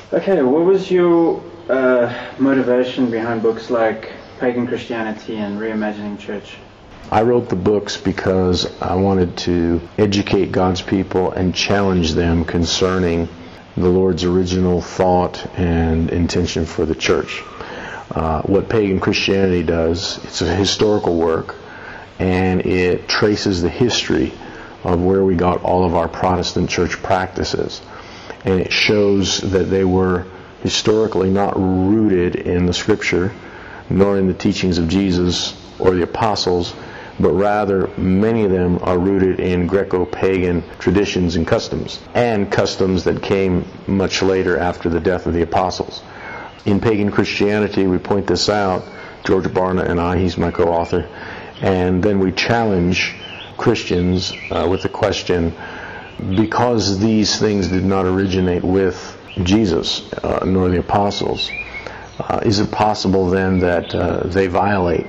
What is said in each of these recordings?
Okay, what was your motivation behind books like Pagan Christianity and Reimagining Church? I wrote the books because I wanted to educate God's people and challenge them concerning the Lord's original thought and intention for the church. What Pagan Christianity does, it's a historical work, and it traces the history of where we got all of our Protestant church practices. And it shows that they were historically not rooted in the Scripture, nor in the teachings of Jesus or the apostles, but rather many of them are rooted in Greco-pagan traditions and customs that came much later after the death of the apostles. In Pagan Christianity, we point this out, George Barna and I, he's my co-author, and then we challenge Christians with the question, because these things did not originate with Jesus nor the apostles, is it possible then that they violate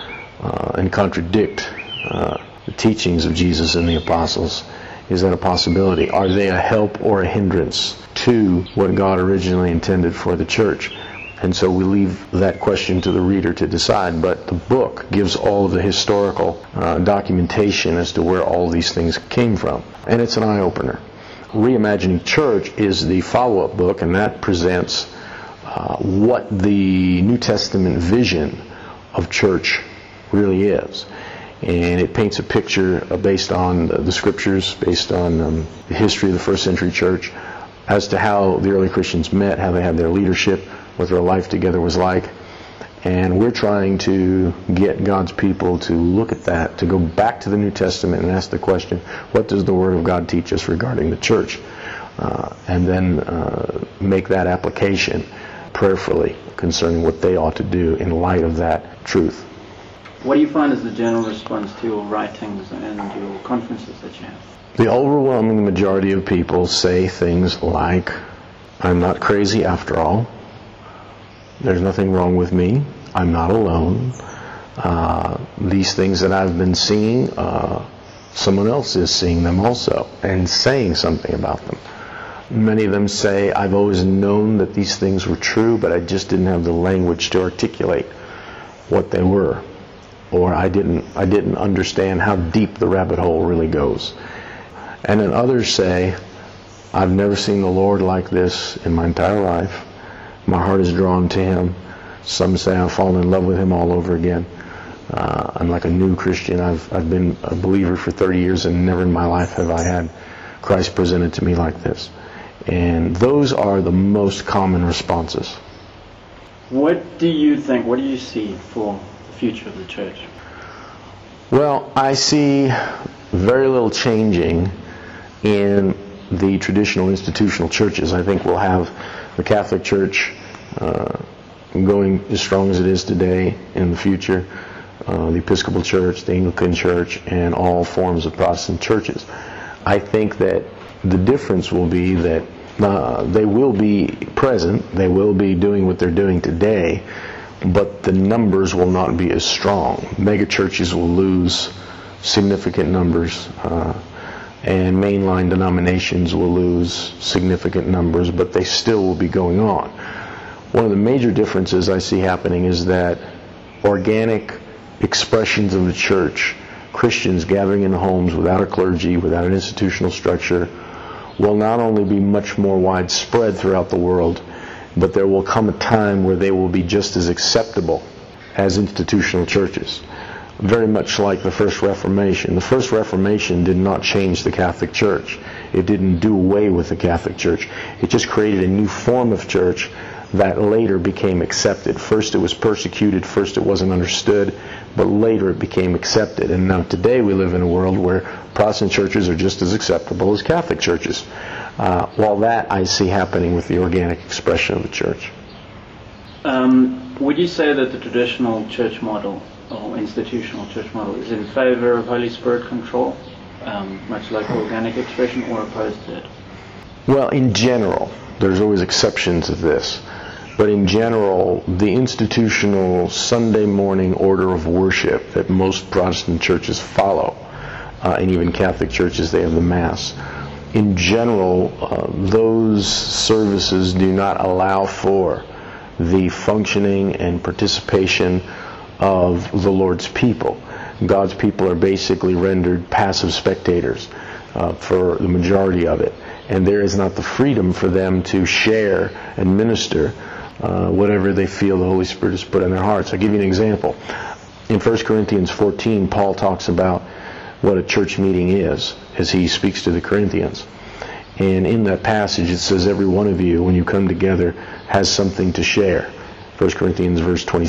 and contradict the teachings of Jesus and the apostles? Is that a possibility? Are they a help or a hindrance to what God originally intended for the church? And so we leave that question to the reader to decide, but the book gives all of the historical documentation as to where all these things came from. And it's an eye-opener. Reimagining Church is the follow-up book, and that presents what the New Testament vision of church really is. And it paints a picture based on the Scriptures, based on the history of the first century church, as to how the early Christians met, how they had their leadership, what their life together was like. And we're trying to get God's people to look at that, to go back to the New Testament and ask the question, what does the Word of God teach us regarding the church? And then make that application prayerfully concerning what they ought to do in light of that truth. What do you find is the general response to your writings and your conferences that you have? The overwhelming majority of people say things like, I'm not crazy after all. There's nothing wrong with me. I'm not alone. These things that I've been seeing, someone else is seeing them also and saying something about them. Many of them say, I've always known that these things were true, but I just didn't have the language to articulate what they were. Or I didn't understand how deep the rabbit hole really goes. And then others say, I've never seen the Lord like this in my entire life. My heart is drawn to Him. Some say I've fallen in love with Him all over again. I'm like a new Christian. I've been a believer for 30 years and never in my life have I had Christ presented to me like this. And those are the most common responses. What do you think, what do you see for the future of the church? Well, I see very little changing in the traditional institutional churches. I think we'll have the Catholic Church going as strong as it is today in the future, the Episcopal Church, the Anglican Church, and all forms of Protestant churches. I think that the difference will be that they will be present, they will be doing what they're doing today, but the numbers will not be as strong. Mega churches will lose significant numbers, and mainline denominations will lose significant numbers, but they still will be going on. One of the major differences I see happening is that organic expressions of the church, Christians gathering in homes without a clergy, without an institutional structure, will not only be much more widespread throughout the world, but there will come a time where they will be just as acceptable as institutional churches. Very much like the First Reformation. The First Reformation did not change the Catholic Church. It didn't do away with the Catholic Church. It just created a new form of church that later became accepted. First it was persecuted, first it wasn't understood, but later it became accepted. And now today we live in a world where Protestant churches are just as acceptable as Catholic churches. While that I see happening with the organic expression of the church. Would you say that the traditional church model or institutional church model is in favor of Holy Spirit control, much like organic expression, or opposed to it? Well, in general, there's always exceptions of this, but in general, the institutional Sunday morning order of worship that most Protestant churches follow, and even Catholic churches, they have the Mass. in general, those services do not allow for the functioning and participation of the Lord's people. God's people are basically rendered passive spectators for the majority of it. And there is not the freedom for them to share and minister whatever they feel the Holy Spirit has put in their hearts. I'll give you an example. In 1 Corinthians 14, Paul talks about what a church meeting is as he speaks to the Corinthians. And in that passage it says every one of you, when you come together, has something to share. 1 Corinthians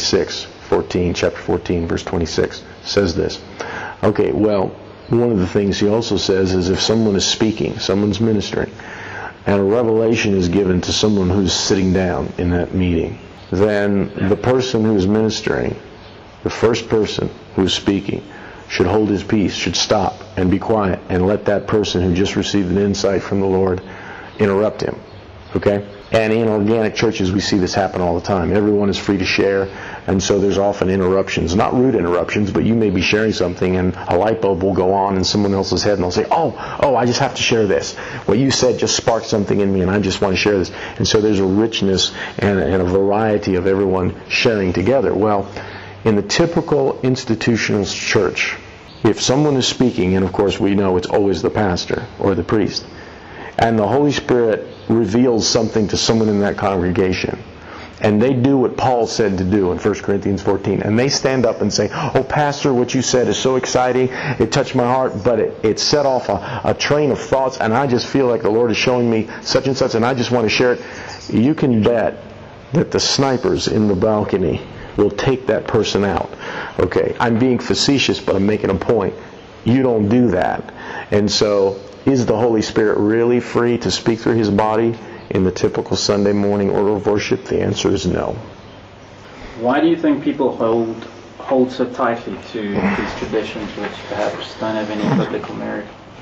chapter 14, verse 26 says this. Okay, well, one of the things he also says is if someone is speaking, someone's ministering, and a revelation is given to someone who's sitting down in that meeting, then the person who is ministering, the first person who's speaking, should hold his peace, should stop and be quiet and let that person who just received an insight from the Lord interrupt him. Okay? And in organic churches we see this happen all the time. Everyone is free to share, and so there's often interruptions. Not rude interruptions, but you may be sharing something and a light bulb will go on in someone else's head and they'll say, oh, I just have to share this. What you said just sparked something in me and I just want to share this. And so there's a richness and a variety of everyone sharing together. Well, in the typical institutional church, if someone is speaking, and of course we know it's always the pastor or the priest, and the Holy Spirit reveals something to someone in that congregation, and they do what Paul said to do in 1 Corinthians 14, and they stand up and say, oh, Pastor, what you said is so exciting, it touched my heart, but it set off a train of thoughts, and I just feel like the Lord is showing me such and such, and I just want to share it. You can bet that the snipers in the balcony will take that person out. Okay, I'm being facetious, but I'm making a point. You don't do that. And so, is the Holy Spirit really free to speak through His body in the typical Sunday morning order of worship? The answer is no. Why do you think people hold so tightly to these traditions which perhaps don't have any biblical merit?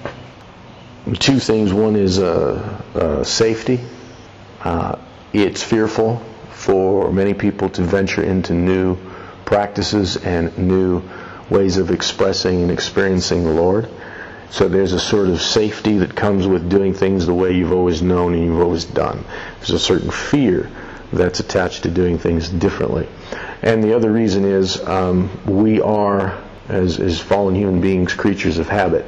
Two things. One is safety. It's fearful for many people to venture into new practices and new ways of expressing and experiencing the Lord. So there's a sort of safety that comes with doing things the way you've always known and you've always done. There's a certain fear that's attached to doing things differently. And the other reason is we are, as fallen human beings, creatures of habit.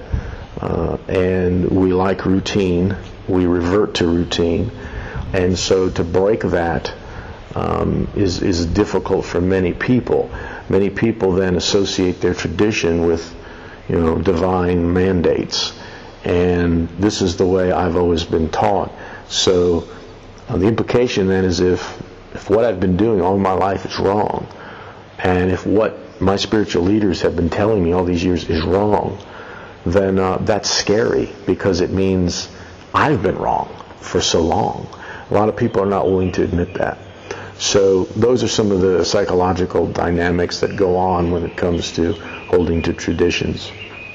And we like routine. We revert to routine. And so to break that is difficult for many people. Many people then associate their tradition with, divine mandates. And this is the way I've always been taught. So the implication then is if what I've been doing all my life is wrong, and if what my spiritual leaders have been telling me all these years is wrong, then that's scary, because it means I've been wrong for so long. A lot of people are not willing to admit that. So those are some of the psychological dynamics that go on when it comes to holding to traditions.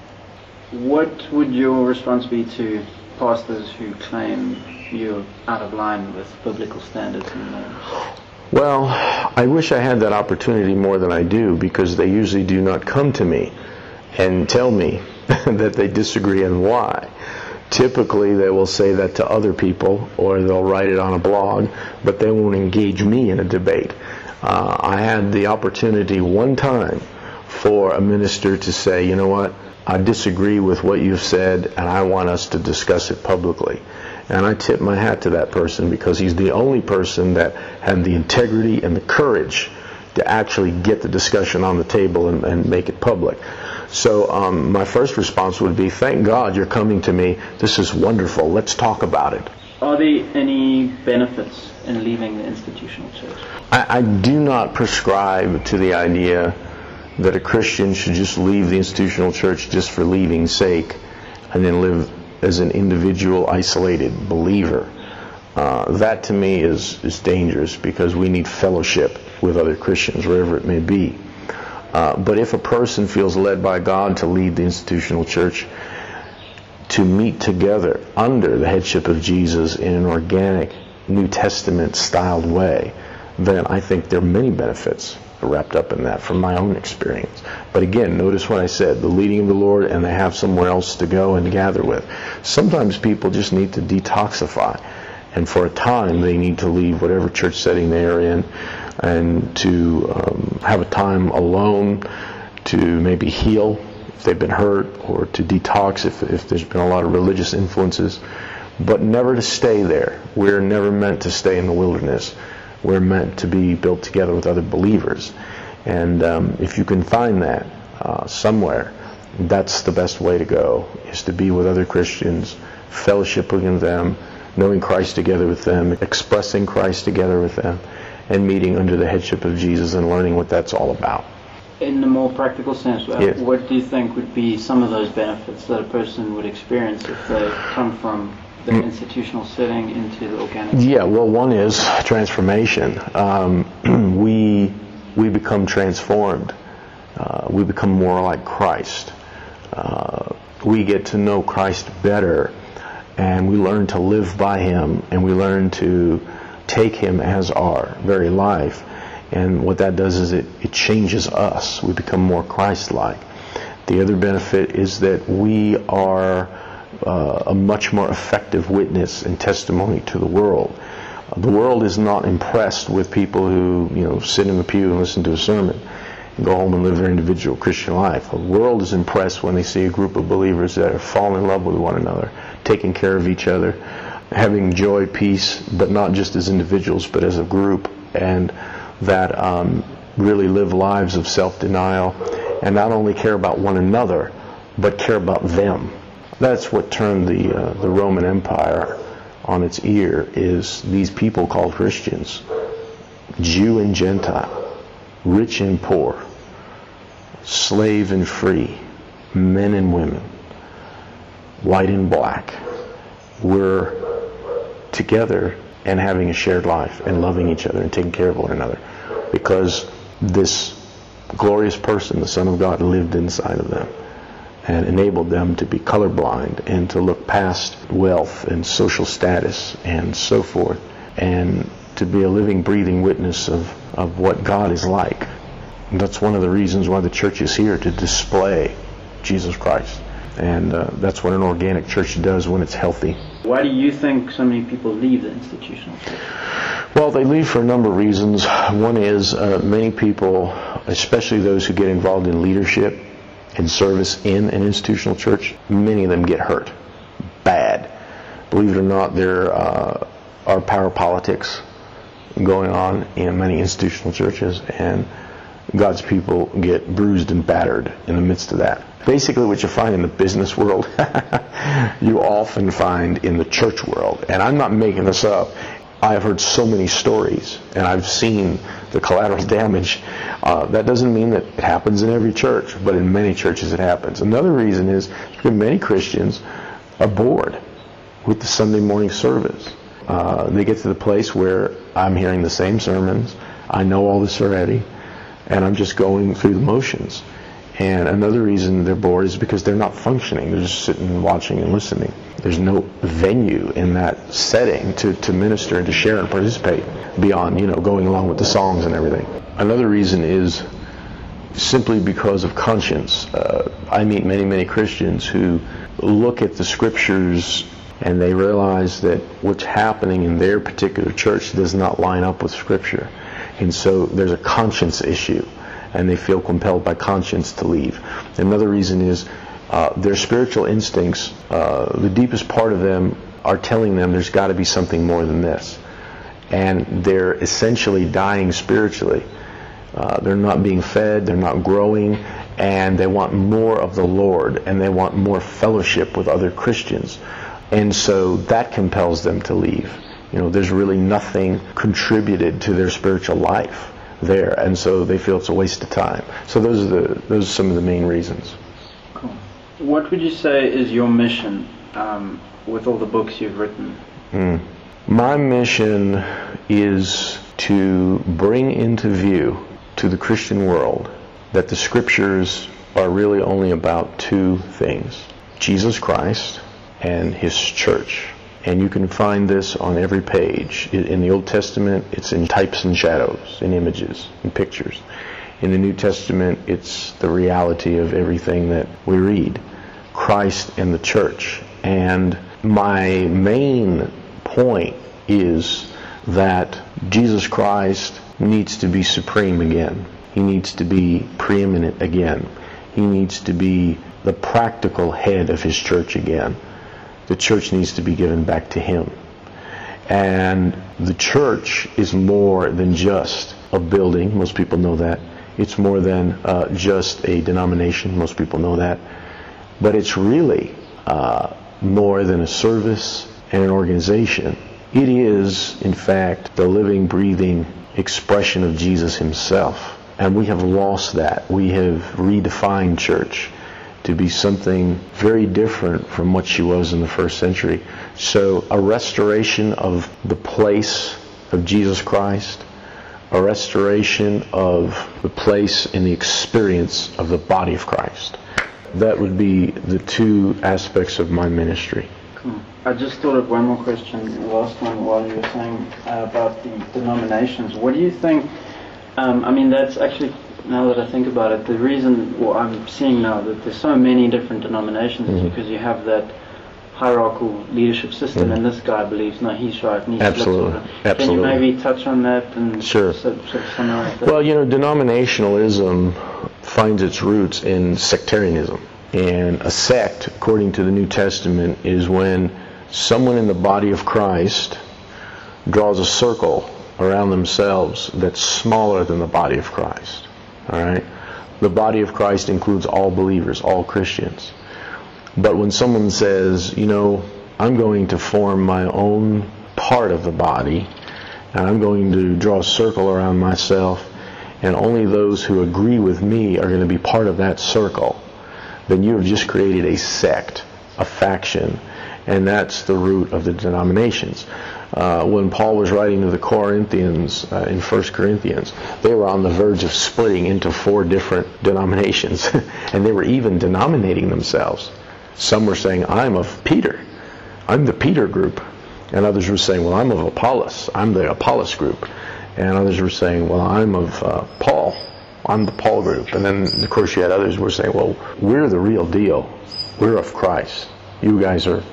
What would your response be to pastors who claim you're out of line with biblical standards and norms? Well, I wish I had that opportunity more than I do, because they usually do not come to me and tell me that they disagree and why. Typically, they will say that to other people, or they'll write it on a blog, but they won't engage me in a debate. I had the opportunity one time for a minister to say, you know what, I disagree with what you've said, and I want us to discuss it publicly. And I tip my hat to that person, because he's the only person that had the integrity and the courage to actually get the discussion on the table and make it public. So my first response would be, thank God you're coming to me. This is wonderful. Let's talk about it. Are there any benefits in leaving the institutional church? I do not prescribe to the idea that a Christian should just leave the institutional church just for leaving's sake and then live as an individual, isolated believer. That to me is dangerous, because we need fellowship with other Christians, wherever it may be. But if a person feels led by God to lead the institutional church, to meet together under the headship of Jesus in an organic, New Testament styled way, then I think there are many benefits wrapped up in that from my own experience. But again, notice what I said, the leading of the Lord, and they have somewhere else to go and gather with. Sometimes people just need to detoxify, and for a time they need to leave whatever church setting they are in and to have a time alone to maybe heal if they've been hurt, or to detox if there's been a lot of religious influences, but never to stay there. We're never meant to stay in the wilderness. We're meant to be built together with other believers. And if you can find that somewhere, that's the best way to go, is to be with other Christians, fellowshipping with them, knowing Christ together with them, expressing Christ together with them, and meeting under the headship of Jesus and learning what that's all about. In the more practical sense, Yes. what do you think would be some of those benefits that a person would experience if they come from the institutional setting into the organic? Yeah, well, one is transformation. We become transformed. We become more like Christ. We get to know Christ better, and we learn to live by Him, and we learn to take Him as our very life. And what that does is it changes us. We become more Christ-like. The other benefit is that we are a much more effective witness and testimony to the world. The world is not impressed with people who, sit in the pew and listen to a sermon and go home and live their individual Christian life. The world is impressed when they see a group of believers that are falling in love with one another, taking care of each other, having joy, peace, but not just as individuals, but as a group, and that really live lives of self-denial and not only care about one another, but care about them. That's what turned the Roman Empire on its ear, is these people called Christians, Jew and Gentile, rich and poor, slave and free, men and women, white and black. We're together and having a shared life and loving each other and taking care of one another, because this glorious person, the Son of God, lived inside of them and enabled them to be colorblind and to look past wealth and social status and so forth, and to be a living, breathing witness of what God is like. And that's one of the reasons why the church is here, to display Jesus Christ. And that's what an organic church does when it's healthy. Why do you think so many people leave the institutional church? Well, they leave for a number of reasons. One is many people, especially those who get involved in leadership and service in an institutional church, many of them get hurt bad. Believe it or not, there are power politics going on in many institutional churches, and God's people get bruised and battered in the midst of that. Basically, what you find in the business world, you often find in the church world. And I'm not making this up. I have heard so many stories, and I've seen the collateral damage. That doesn't mean that it happens in every church, but in many churches it happens. Another reason is that many Christians are bored with the Sunday morning service. They get to the place where I'm hearing the same sermons, I know all this already, and I'm just going through the motions. And another reason they're bored is because they're not functioning. They're just sitting and watching and listening. There's no venue in that setting to minister and to share and participate beyond, going along with the songs and everything. Another reason is simply because of conscience. I meet many, many Christians who look at the Scriptures and they realize that what's happening in their particular church does not line up with Scripture. And so there's a conscience issue, and they feel compelled by conscience to leave. Another reason is their spiritual instincts, the deepest part of them are telling them there's got to be something more than this. And they're essentially dying spiritually. They're not being fed, they're not growing, and they want more of the Lord, and they want more fellowship with other Christians. And so that compels them to leave. There's really nothing contributed to their spiritual life there, and so they feel it's a waste of time. So those are some of the main reasons. Cool. What would you say is your mission with all the books you've written? My mission is to bring into view to the Christian world that the Scriptures are really only about two things: Jesus Christ and His church. And you can find this on every page. In the Old Testament, it's in types and shadows, in images, in pictures. In the New Testament, it's the reality of everything that we read. Christ and the church. And my main point is that Jesus Christ needs to be supreme again. He needs to be preeminent again. He needs to be the practical head of his church again. The church needs to be given back to him. And the church is more than just a building. Most people know that. It's more than just a denomination. Most people know that. But it's really more than a service and an organization. It is, in fact, the living, breathing expression of Jesus himself. And we have lost that. We have redefined church to be something very different from what she was in the first century. So a restoration of the place of Jesus Christ, a restoration of the place in the experience of the body of Christ. That would be the two aspects of my ministry. Cool. I just thought of one more question, the last one, while you were saying about the denominations. What do you think, that's actually, now that I think about it, the reason I'm seeing now that there's so many different denominations is because you have that hierarchical leadership system, and this guy believes, no, he's right, and he's Absolutely. Absolutely. Can you maybe touch on that and Sure. sort of summarize that? Well, denominationalism finds its roots in sectarianism. And a sect, according to the New Testament, is when someone in the body of Christ draws a circle around themselves that's smaller than the body of Christ. All right? The body of Christ includes all believers, all Christians. But when someone says, I'm going to form my own part of the body, and I'm going to draw a circle around myself, and only those who agree with me are going to be part of that circle, then you have just created a sect, a faction, and that's the root of the denominations. When Paul was writing to the Corinthians in 1 Corinthians, they were on the verge of splitting into 4 different denominations, and they were even denominating themselves. Some were saying, I'm of Peter. I'm the Peter group. And others were saying, well, I'm of Apollos. I'm the Apollos group. And others were saying, well, I'm of Paul. I'm the Paul group. And then, of course, you had others who were saying, well, we're the real deal. We're of Christ. You guys are,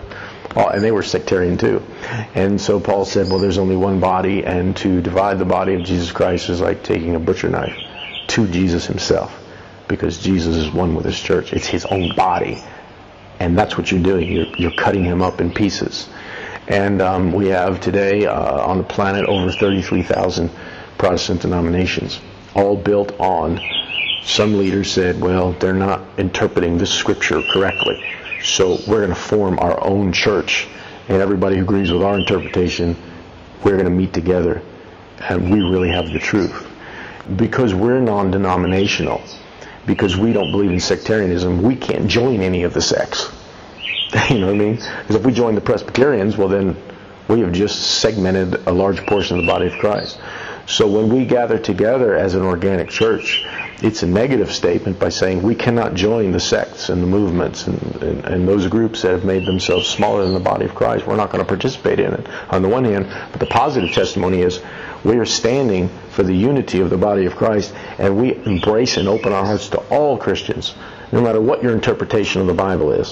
and they were sectarian too. And so Paul said, well, there's only one body, and to divide the body of Jesus Christ is like taking a butcher knife to Jesus himself, because Jesus is one with his church. It's his own body. And that's what you're doing. You're cutting him up in pieces. And we have today on the planet over 33,000 Protestant denominations, all built on, some leaders said, well, they're not interpreting this scripture correctly, so we're going to form our own church, and everybody who agrees with our interpretation, we're going to meet together, and we really have the truth. Because we're non-denominational, because we don't believe in sectarianism, we can't join any of the sects. You know what I mean? Because if we join the Presbyterians, well then we have just segmented a large portion of the body of Christ. So when we gather together as an organic church, it's a negative statement by saying we cannot join the sects and the movements and those groups that have made themselves smaller than the body of Christ. We're not going to participate in it on the one hand, but the positive testimony is we are standing for the unity of the body of Christ, and we embrace and open our hearts to all Christians, no matter what your interpretation of the Bible is.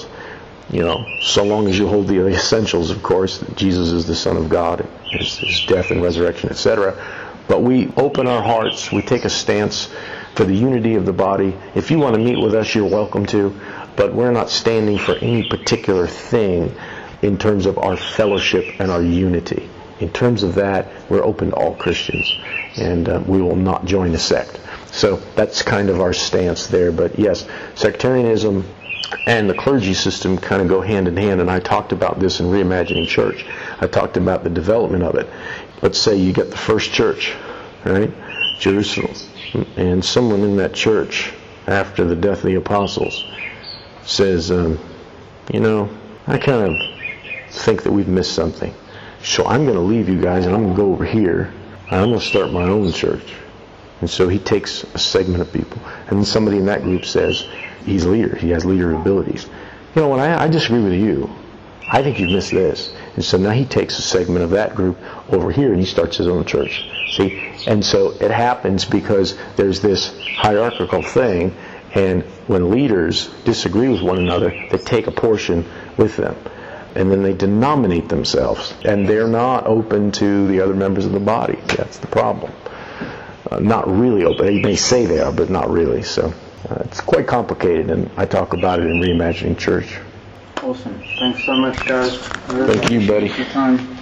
So long as you hold the essentials, of course, that Jesus is the Son of God, his death and resurrection, etc. But we open our hearts, we take a stance for the unity of the body. If you want to meet with us, you're welcome to, but we're not standing for any particular thing in terms of our fellowship and our unity. In terms of that, we're open to all Christians, and we will not join a sect. So that's kind of our stance there. But yes, sectarianism and the clergy system kind of go hand in hand, and I talked about this in Reimagining Church. I talked about the development of it. Let's say you get the first church, right? Jerusalem. And someone in that church, after the death of the apostles, says, I kind of think that we've missed something. So I'm going to leave you guys, and I'm going to go over here, and I'm going to start my own church. And so he takes a segment of people. And then somebody in that group says, he's a leader. He has leader abilities. When I disagree with you, I think you've missed this. And so now he takes a segment of that group over here and he starts his own church. See? And so it happens because there's this hierarchical thing, and when leaders disagree with one another, they take a portion with them. And then they denominate themselves. And they're not open to the other members of the body. That's the problem. Not really open. They may say they are, but not really. So it's quite complicated, and I talk about it in Reimagining Church. Awesome. Thanks so much, guys. Thank you, buddy. Your time.